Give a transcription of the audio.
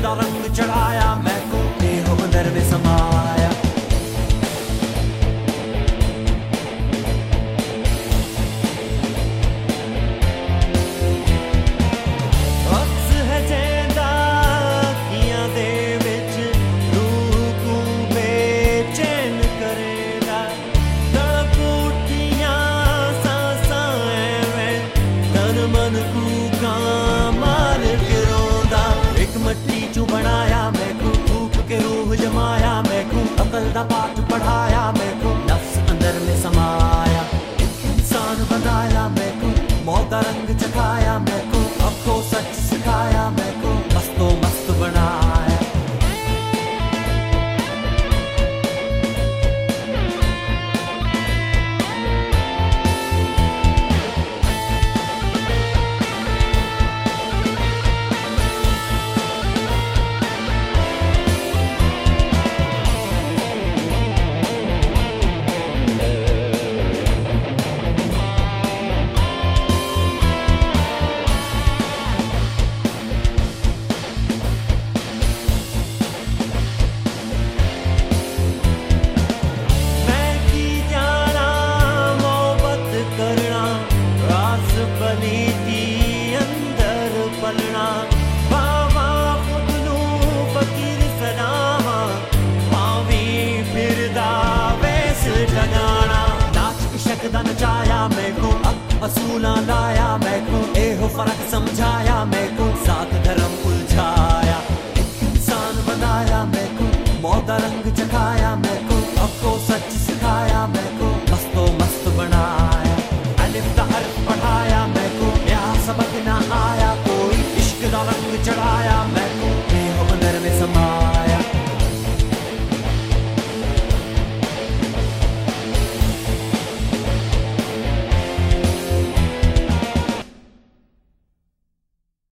सा रंग चढ़ाया मैं को हो अंदर में समाया। बनाया मैं को भूख के रूह जमाया मैं को अकल दा पाठ पढ़ाया मैं को नफ्स अंदर में समाया। इंसान बनाया मैं को मौत दा रंग चखाया मैं को अब को सच सिखाया मैं को मस्तो मस्त बनाया। नचाया मैं को असूला लाया।